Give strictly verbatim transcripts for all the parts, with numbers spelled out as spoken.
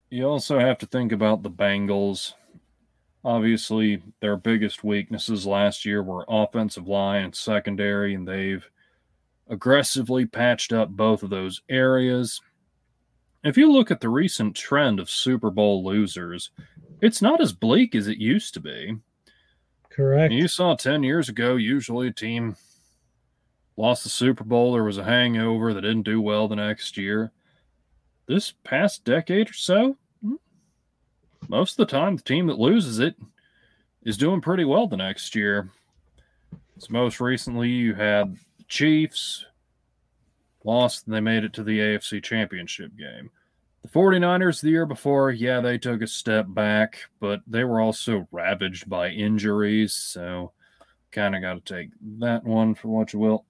You also have to think about the Bengals. Obviously, their biggest weaknesses last year were offensive line and secondary, and they've aggressively patched up both of those areas. If you look at the recent trend of Super Bowl losers, it's not as bleak as it used to be. You Correct. saw ten years ago, usually a team lost the Super Bowl, there was a hangover, they didn't do well the next year. This past decade or so, most of the time, the team that loses it is doing pretty well the next year. So most recently, you had the Chiefs lost, and they made it to the A F C Championship game. The 49ers the year before, yeah, they took a step back, but they were also ravaged by injuries, so kind of got to take that one for what you will.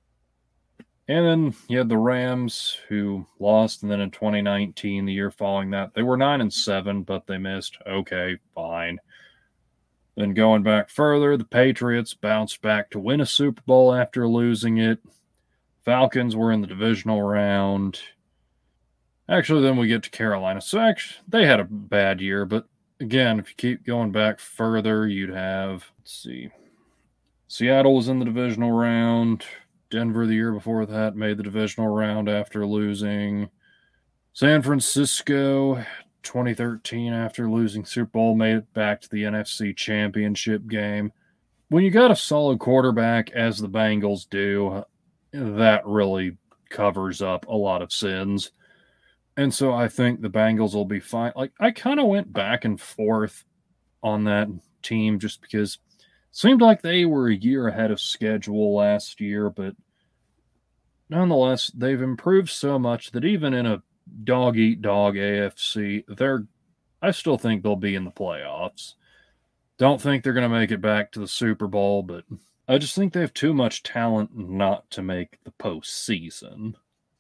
And then you had the Rams who lost, and then in twenty nineteen, the year following that, they were nine and seven, but they missed. Okay, fine. Then going back further, the Patriots bounced back to win a Super Bowl after losing it. Falcons were in the divisional round. Actually, then we get to Carolina. So actually, they had a bad year, but again, if you keep going back further, you'd have, let's see, Seattle was in the divisional round. Denver the year before that made the divisional round after losing. San Francisco, twenty thirteen, after losing Super Bowl, made it back to the N F C Championship game. When you got a solid quarterback, as the Bengals do, that really covers up a lot of sins. And so I think the Bengals will be fine. Like, I kind of went back and forth on that team just because it seemed like they were a year ahead of schedule last year, but nonetheless, they've improved so much that even in a dog eat dog A F C, they're I still think they'll be in the playoffs. Don't think they're going to make it back to the Super Bowl, but I just think they have too much talent not to make the postseason.